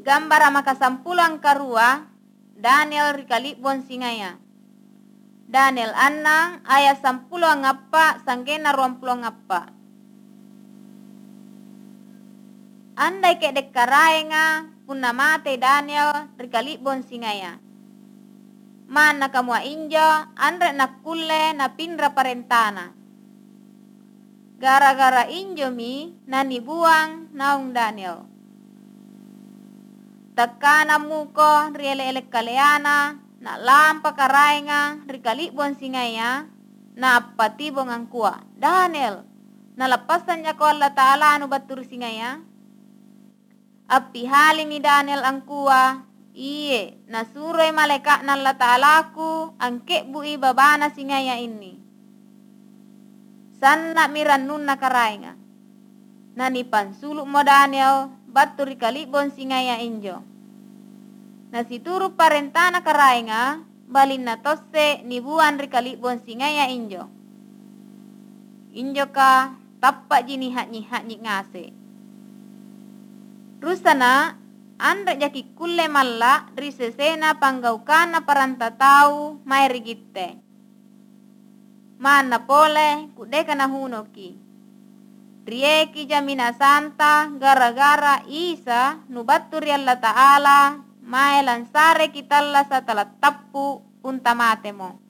Gambara makasampulang karua Daniel rikali bonsingaya. Daniel annang ayat 10 ngappa sanggena 20 ngappa. Andai ke dekaraenga punna mate Daniel rikali bonsingaya. Mana kamu injo andre nakulle na pindra parentana. Gara-gara injo mi nani buang naung Daniel. Takana muko riele-ele kaleana na lampa karaenga rikali bonsingaya na appati bongang kuah. Daniel, na lepasan jako Allah Ta'ala anu batur singaya. Api hali ni Daniel angkua, iye na suroi malaikat na Allah Ta'alaku angke bui babana singaya ini. Sanna mirannun na karaenga. Nani pansuluk mo Daniel batur rikali bonsingaya injo. Nasi turu parentana karaenga balin na tosse nibuan rikali bonsingaya injo. Injo ka tappak jini haknyi ngase. Rusana andre jaki kulle malla risesena panggaukana paranta tau mai rigitte. Mana pole kudeka na hunoki. Rieki jamina santa gara-gara Isa nubaturi Allah Ta'ala mae lansare kitalla satala tappu unta matemo.